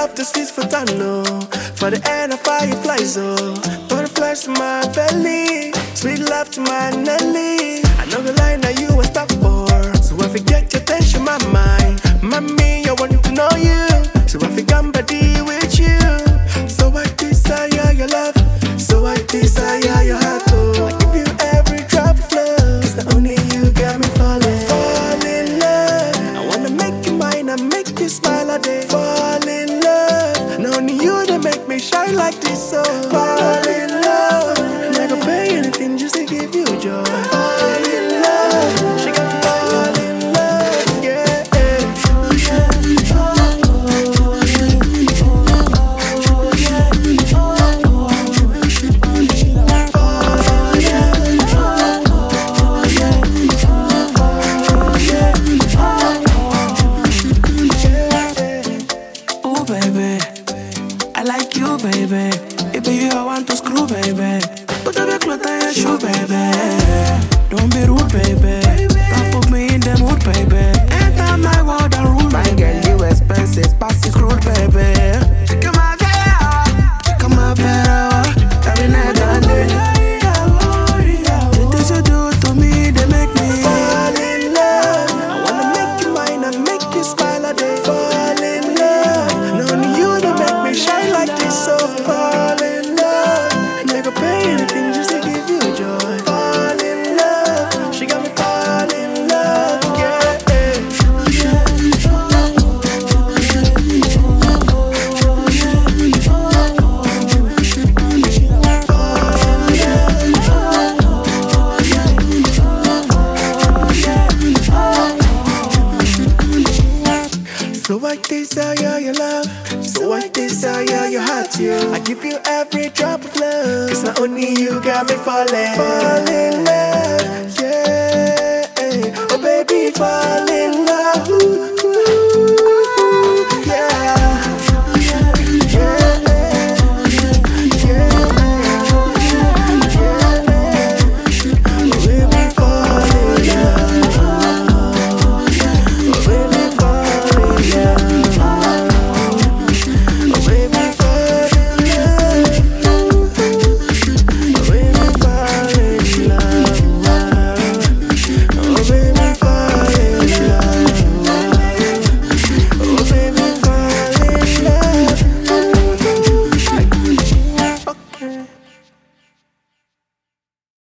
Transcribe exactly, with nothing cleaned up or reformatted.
love the sweet for no. For the air and fireflies, oh. Butterflies to my belly. Sweet love to my Nelly. I know the line that you will stop for. So if you get your attention, my mind. Mommy, I want to know you. So if you come body with you. So I desire your love. So I desire your heart, oh. I give you every drop of love. Cause not only you got me falling. Fall in love. I wanna make you mine, I make you smile all day. Fall in love. Not only you that make me shine like this, so fall in love. And I go pay anything just to give you joy. Fall in love. She got me fall in love, yeah. I like you, baby. If you I want to screw, baby. Put up your clothes and your shoe, baby. Don't be rude, baby. Don't put me in the mood, baby. Enter my world and rule, my girl, you expensive, pass it crude, baby. Chica my vera, chica my vera. Every night and day. The things you do to me, they make me fall in love. I wanna make you mine and make you smile all day. Fall in love. Not only you that make me shine like this, so fall in love. Never pay anything just to give you joy. Fall in love. She got me fall in love, yeah. So I desire your love. So I desire your heart, you. I give you every drop of love. Cause not only you got me falling. Fall in love, yeah. Oh baby, fall in love.